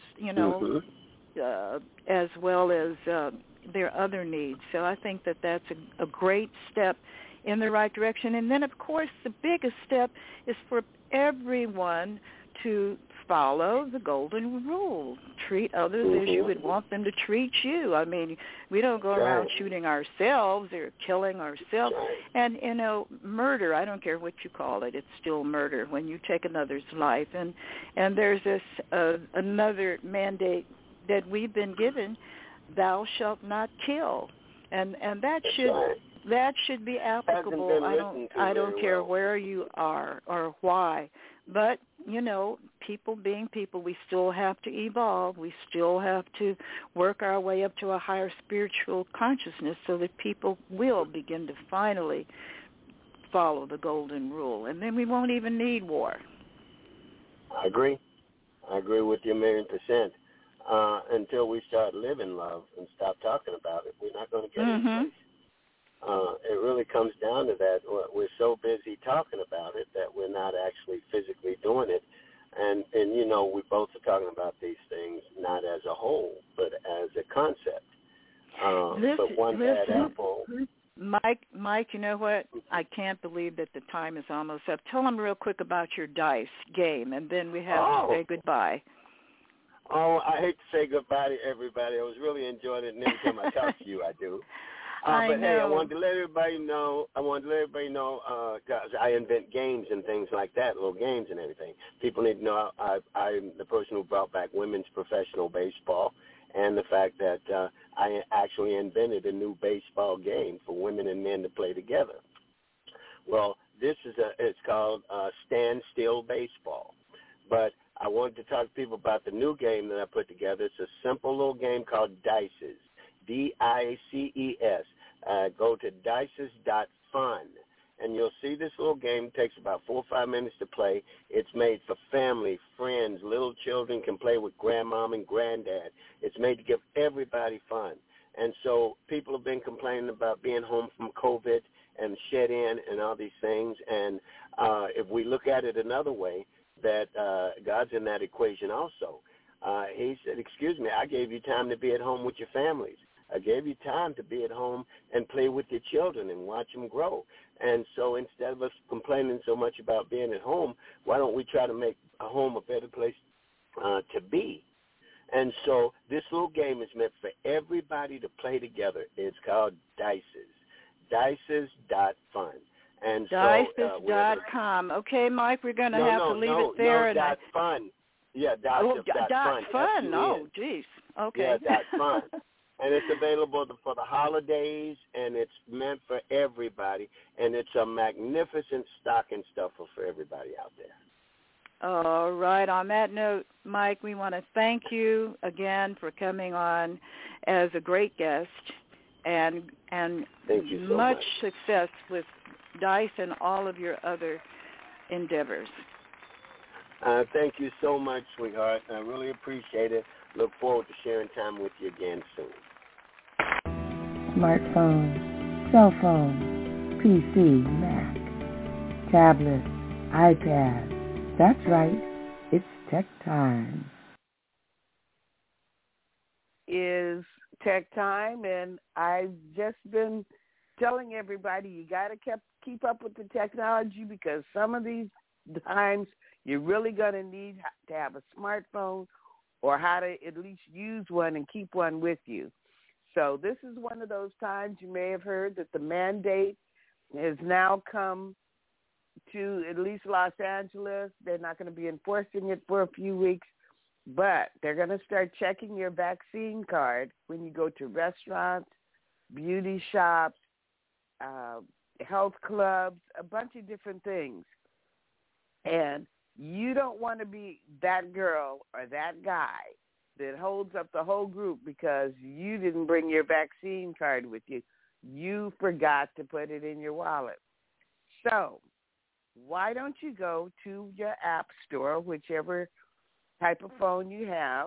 well as their other needs. So I think that that's a great step in the right direction. And then, of course, the biggest step is for everyone to follow the golden rule. Treat others as you would want them to treat you. I mean, we don't go around shooting ourselves or killing ourselves. And, murder, I don't care what you call it, it's still murder when you take another's life. And there's this another mandate that we've been given, thou shalt not kill. And that should be applicable. I don't care where you are or why. But, people being people, we still have to evolve. We still have to work our way up to a higher spiritual consciousness so that people will begin to finally follow the golden rule, and then we won't even need war. I agree with you 1,000,000%. Until we start living love and stop talking about it, we're not going to get any place. It really comes down to that. We're so busy talking about it that we're not actually physically doing it. And we both are talking about these things not as a whole, but as a concept. But one bad apple. Mike, you know what? I can't believe that the time is almost up. Tell them real quick about your dice game, and then we have to say goodbye. Oh, I hate to say goodbye to everybody. I was really enjoying it, and every time I talk to you, I do. Hey, I wanted to let everybody know, guys, I invent games and things like that, little games and everything. People need to know I'm the person who brought back women's professional baseball, and the fact that I actually invented a new baseball game for women and men to play together. Well, it's called Stand Still Baseball. But I wanted to talk to people about the new game that I put together. It's a simple little game called Dices, DICES. Go to dices.fun, and you'll see this little game. It takes about 4 or 5 minutes to play. It's made for family, friends, little children can play with grandmom and granddad. It's made to give everybody fun. And so people have been complaining about being home from COVID and shed in and all these things. And if we look at it another way, that God's in that equation also. He said, excuse me, I gave you time to be at home with your families. I gave you time to be at home and play with your children and watch them grow. And so instead of us complaining so much about being at home, why don't we try to make a home a better place to be? And so this little game is meant for everybody to play together. It's called Dices, dices.fun. And Dices.com. Okay, Mike, we're going to have to leave it there. No, .fun. Yeah, .fun. .fun. Oh, geez. Okay. Yeah, .fun. And it's available for the holidays, and it's meant for everybody. And it's a magnificent stocking stuffer for everybody out there. All right. On that note, Mike, we want to thank you again for coming on as a great guest, and thank you so much success with Dice and all of your other endeavors. Thank you so much, sweetheart. I really appreciate it. Look forward to sharing time with you again soon. Smartphone, cell phone, PC, Mac, tablet, iPad. That's right. It's tech time. Is tech time, and I've just been telling everybody you got to keep up with the technology, because some of these times you're really going to need to have a smartphone or how to at least use one and keep one with you. So this is one of those times you may have heard that the mandate has now come to at least Los Angeles. They're not going to be enforcing it for a few weeks, but they're going to start checking your vaccine card when you go to restaurants, beauty shops, health clubs, a bunch of different things. And you don't want to be that girl or that guy that holds up the whole group because you didn't bring your vaccine card with you. You forgot to put it in your wallet. So why don't you go to your app store, whichever type of phone you have,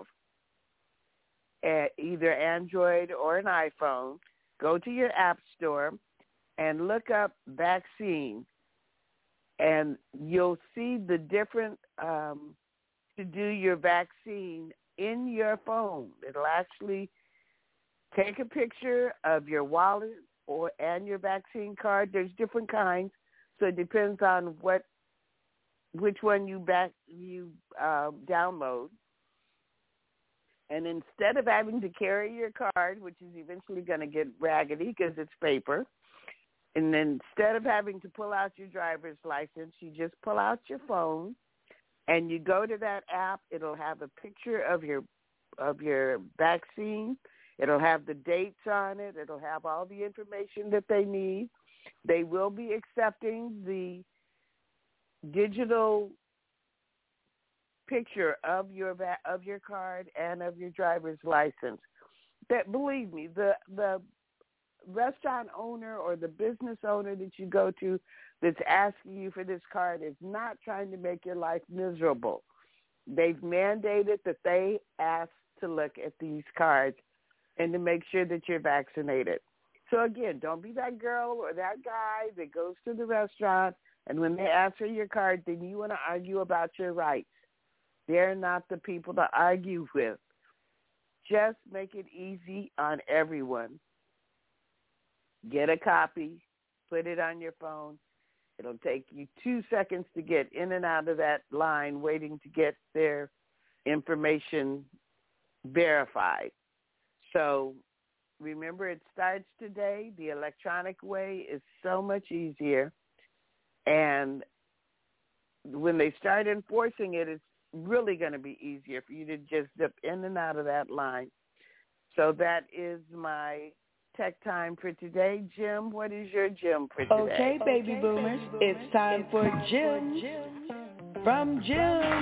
either Android or an iPhone, go to your app store and look up vaccine, and you'll see the different to do your vaccine in your phone. It'll actually take a picture of your wallet and your vaccine card. There's different kinds, so it depends on which one you download. And instead of having to carry your card, which is eventually going to get raggedy because it's paper, and then instead of having to pull out your driver's license, you just pull out your phone and you go to that app. It'll have a picture of your vaccine. It'll have the dates on it. It'll have all the information that they need. They will be accepting the digital picture of your card and of your driver's license. That, believe me, the restaurant owner or the business owner that you go to that's asking you for this card is not trying to make your life miserable. They've mandated that they ask to look at these cards and to make sure that you're vaccinated. So, again, don't be that girl or that guy that goes to the restaurant, and when they ask for your card, then you want to argue about your rights. They're not the people to argue with. Just make it easy on everyone. Get a copy, put it on your phone. It'll take you 2 seconds to get in and out of that line waiting to get their information verified. So remember, it starts today. The electronic way is so much easier. And when they start enforcing it, it's really going to be easier for you to just dip in and out of that line. So that is my tech time for today. Jim, what is your Jim for today? Okay, baby boomers, it's time for Jim from Jim.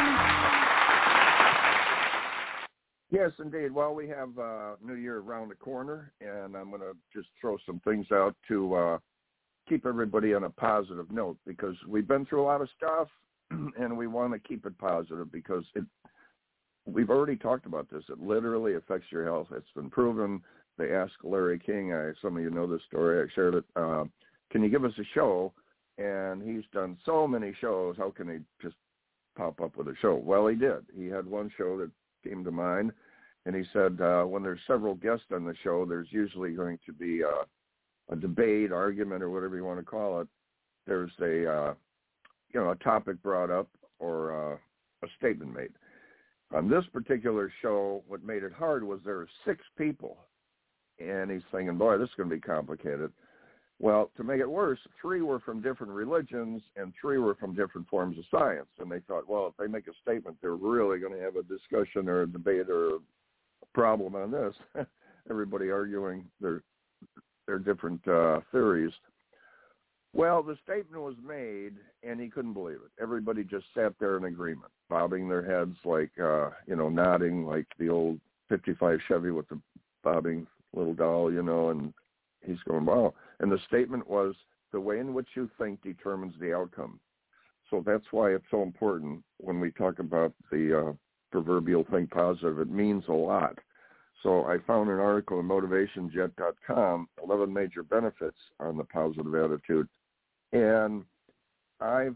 Yes, indeed. Well, we have New Year around the corner, and I'm going to just throw some things out to keep everybody on a positive note, because we've been through a lot of stuff, and we want to keep it positive because we've already talked about this. It literally affects your health. It's been proven. They asked Larry King, some of you know this story, I shared it, can you give us a show? And he's done so many shows, how can he just pop up with a show? Well, he did. He had one show that came to mind, and he said when there's several guests on the show, there's usually going to be a debate, argument, or whatever you want to call it. There's a topic brought up or a statement made. On this particular show, what made it hard was there were 6 people, and he's thinking, boy, this is going to be complicated. Well, to make it worse, 3 were from different religions and 3 were from different forms of science. And they thought, well, if they make a statement, they're really going to have a discussion or a debate or a problem on this. Everybody arguing their different theories. Well, the statement was made, and he couldn't believe it. Everybody just sat there in agreement, bobbing their heads like, nodding like the old 55 Chevy with the bobbing little doll, and he's going, wow. And the statement was, the way in which you think determines the outcome. So that's why it's so important when we talk about the proverbial think positive. It means a lot. So I found an article in motivationjet.com, 11 major benefits on the positive attitude. And I've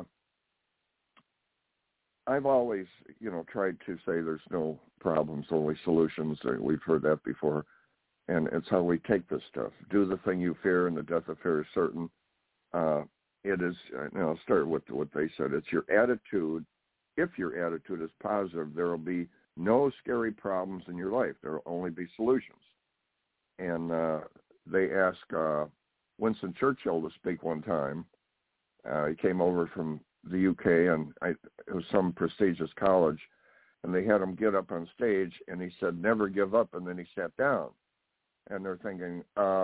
always, tried to say there's no problems, only solutions. We've heard that before. And it's how we take this stuff. Do the thing you fear, and the death of fear is certain. It is, I'll start with what they said. It's your attitude. If your attitude is positive, there will be no scary problems in your life. There will only be solutions. And they asked Winston Churchill to speak one time. He came over from the UK, and it was some prestigious college, and they had him get up on stage, and he said, never give up, and then he sat down. And they're thinking,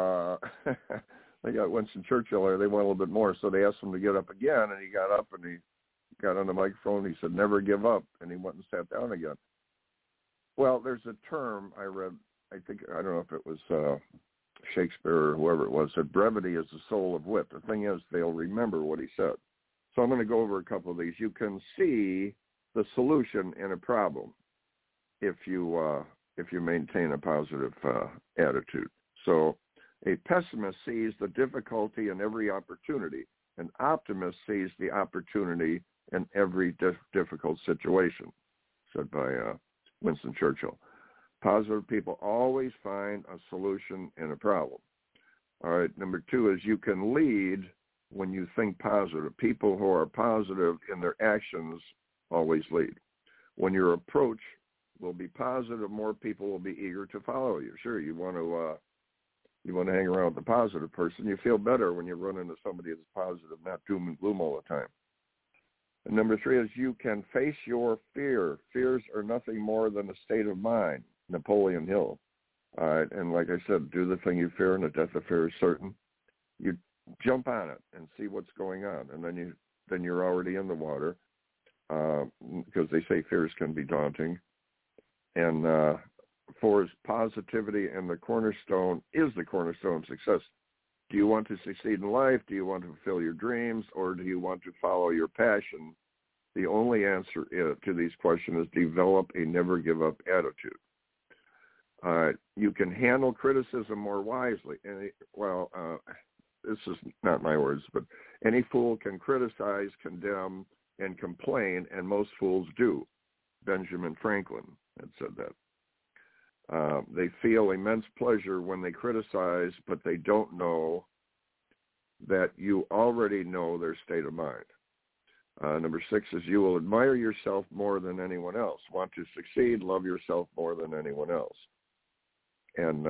they got Winston Churchill there. They want a little bit more. So they asked him to get up again, and he got up, and he got on the microphone. He said, never give up. And he went and sat down again. Well, there's a term I read, I don't know if it was Shakespeare or whoever it was, said brevity is the soul of wit. The thing is, they'll remember what he said. So I'm going to go over a couple of these. You can see the solution in a problem if you maintain a positive attitude. So a pessimist sees the difficulty in every opportunity. An optimist sees the opportunity in every difficult situation, said by Winston Churchill. Positive people always find a solution in a problem. All right, number 2 is you can lead when you think positive. People who are positive in their actions always lead. When your approach will be positive, more people will be eager to follow you. Sure, you want to hang around with the positive person. You feel better when you run into somebody that's positive, not doom and gloom all the time. And number 3 is you can face your fear. Fears are nothing more than a state of mind. Napoleon Hill. All right, and like I said, do the thing you fear, and the death of fear is certain. You jump on it and see what's going on, and then you're already in the water, because they say fears can be daunting. And 4 is positivity, and the cornerstone is the cornerstone of success. Do you want to succeed in life? Do you want to fulfill your dreams? Or do you want to follow your passion? The only answer to these questions is develop a never give up attitude. You can handle criticism more wisely. This is not my words, but any fool can criticize, condemn, and complain, and most fools do. Benjamin Franklin had said that. They feel immense pleasure when they criticize, but they don't know that you already know their state of mind. Number 6 is you will admire yourself more than anyone else. Want to succeed, love yourself more than anyone else. And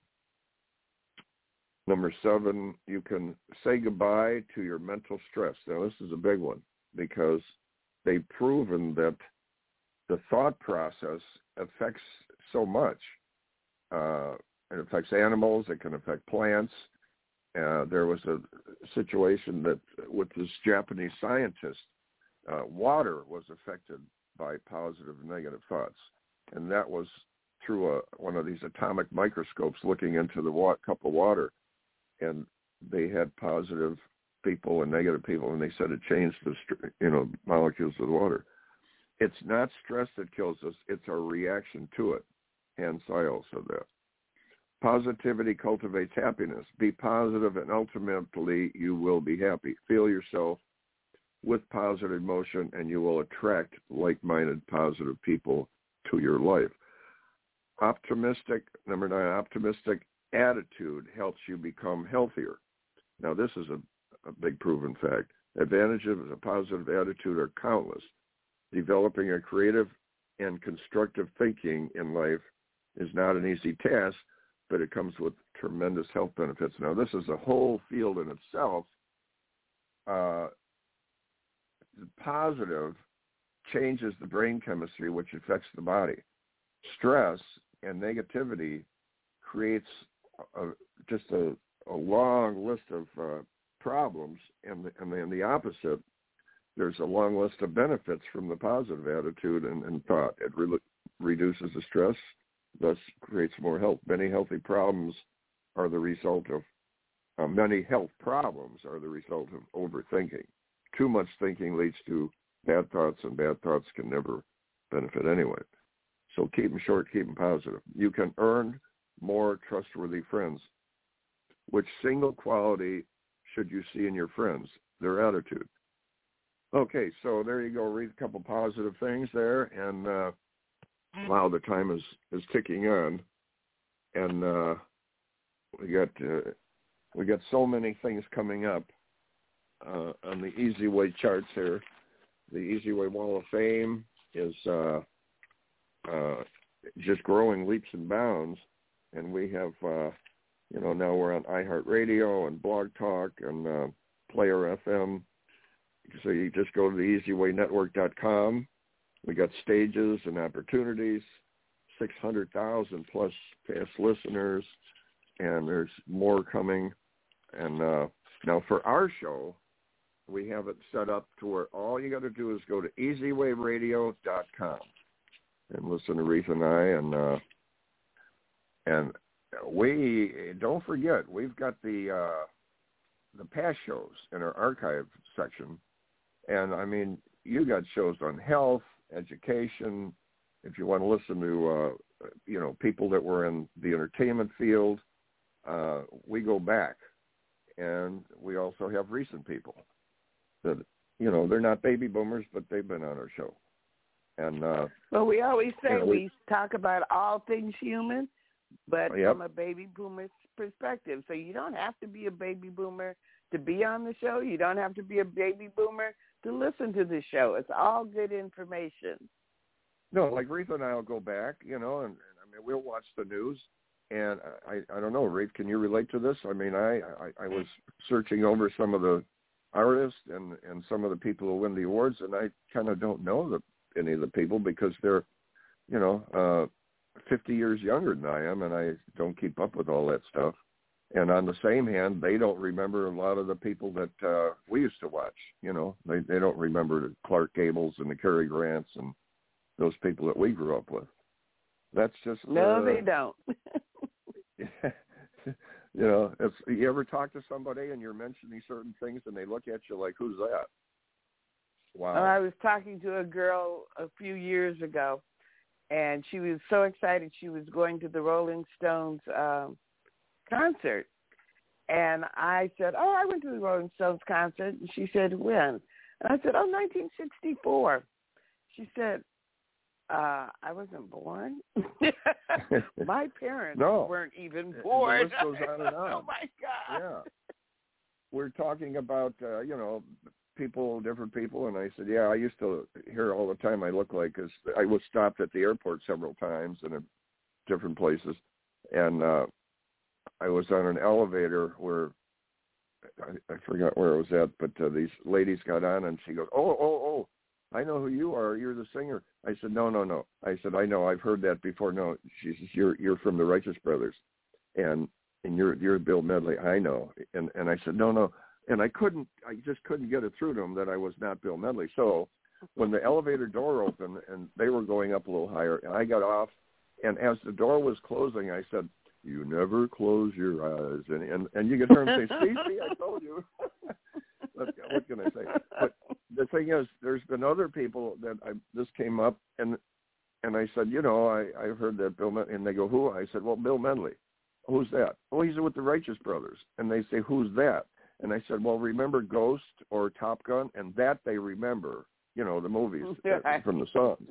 number 7, you can say goodbye to your mental stress. Now, this is a big one because they've proven that the thought process affects so much. It affects animals. It can affect plants. There was a situation that with this Japanese scientist, water was affected by positive and negative thoughts. And that was through one of these atomic microscopes looking into the cup of water. And they had positive people and negative people, and they said it changed the molecules of the water. It's not stress that kills us. It's our reaction to it. Hans Seidel said that. Positivity cultivates happiness. Be positive, and ultimately you will be happy. Feel yourself with positive emotion, and you will attract like-minded, positive people to your life. Number 9, optimistic attitude helps you become healthier. Now, this is a big proven fact. Advantages of a positive attitude are countless. Developing a creative and constructive thinking in life is not an easy task, but it comes with tremendous health benefits. Now, this is a whole field in itself. The positive changes the brain chemistry, which affects the body. Stress and negativity creates just a long list of problems, and then the opposite, there's a long list of benefits from the positive attitude and thought. It reduces the stress, thus creates more health. Many health problems are the result of overthinking. Too much thinking leads to bad thoughts, and bad thoughts can never benefit anyone. So keep them short, keep them positive. You can earn more trustworthy friends. Which single quality should you see in your friends? Their attitude. Okay, so there you go. Read a couple positive things there, and wow, the time is ticking on, and we got so many things coming up on the Easy Way charts here. The Easy Way Wall of Fame is just growing leaps and bounds, and we have now we're on iHeartRadio and Blog Talk and Player FM. So you just go to the EasyWayNetwork.com. We got stages and opportunities, 600,000 plus past listeners, and there's more coming. And now for our show, we have it set up to where all you got to do is go to EasyWayRadio.com and listen to Reef and I. And we don't forget, we've got the past shows in our archive section. And, I mean, you got shows on health, education. If you want to listen to, people that were in the entertainment field, we go back. And we also have recent people that, they're not baby boomers, but they've been on our show. And well, we always say we talk about all things human, but yep. from a baby boomer's perspective. So you don't have to be a baby boomer to be on the show. You don't have to be a baby boomer to listen to the show. It's all good information. No, like Reef and I will go back, and I mean, we'll watch the news. And I don't know, Reef, can you relate to this? I mean, I was searching over some of the artists and some of the people who win the awards, and I kind of don't know any of the people because they're, 50 years younger than I am, and I don't keep up with all that stuff. And on the same hand, they don't remember a lot of the people that we used to watch. They don't remember the Clark Gables and the Cary Grants and those people that we grew up with. That's just no, they don't. You know, you ever talk to somebody and you're mentioning certain things and they look at you like, who's that? Wow. I was talking to a girl a few years ago, and she was so excited she was going to the Rolling Stones concert. And I said, oh, I went to the Rolling Stones concert. And she said, when? And I said, 1964. She said, I wasn't born. My parents weren't even born. The list goes on and on. Oh, my God. Yeah. We're talking about, people, different people, and I said, yeah, I used to hear all the time I look like, because I was stopped at the airport several times and at different places, and I was on an elevator where, I forgot where it was at, but these ladies got on, and she goes, oh, I know who you are. You're the singer. I said, no. I said, I know. I've heard that before. No, she says, you're from the Righteous Brothers, and you're Bill Medley. I know. And I said, no. And I just couldn't get it through to them that I was not Bill Medley. So when the elevator door opened and they were going up a little higher, and I got off, and as the door was closing, I said, you never close your eyes. And you could hear them say, see, I told you. What can I say? But the thing is, there's been other people that this came up, and I said, I've heard that Bill Medley. And they go, who? I said, well, Bill Medley. Who's that? Oh, he's with the Righteous Brothers. And they say, who's that? And I said, well, remember Ghost or Top Gun? And that they remember, the movies from the songs,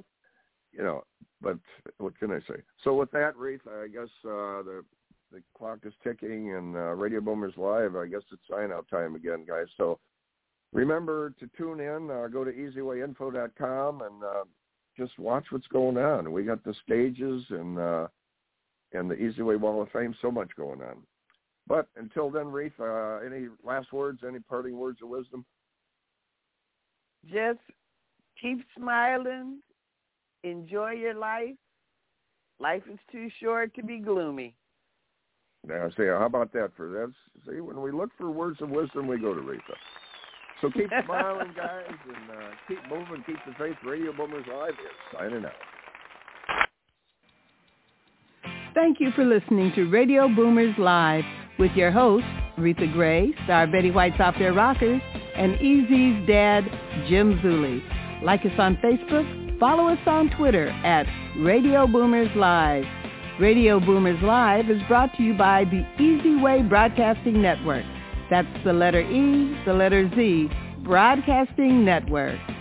but what can I say? So with that, Reith, I guess the clock is ticking, and Radio Boomers Live, I guess it's sign-out time again, guys. So remember to tune in, go to easywayinfo.com, and just watch what's going on. We got the stages and the Easy Way Wall of Fame, so much going on. But until then, Reith, any last words, any parting words of wisdom? Just keep smiling. Enjoy your life. Life is too short to be gloomy. Now, see, how about that for that? See, when we look for words of wisdom, we go to Retha. So keep smiling, guys, and keep moving, keep the faith. Radio Boomers Live is signing out. Thank you for listening to Radio Boomers Live with your hosts, Retha Gray, Star Betty White's Off Their Rockers, and Easy's dad, Jim Zuley. Like us on Facebook, follow us on Twitter at Radio Boomers Live. Radio Boomers Live is brought to you by the Easy Way Broadcasting Network. That's the letter E, the letter Z, Broadcasting Network.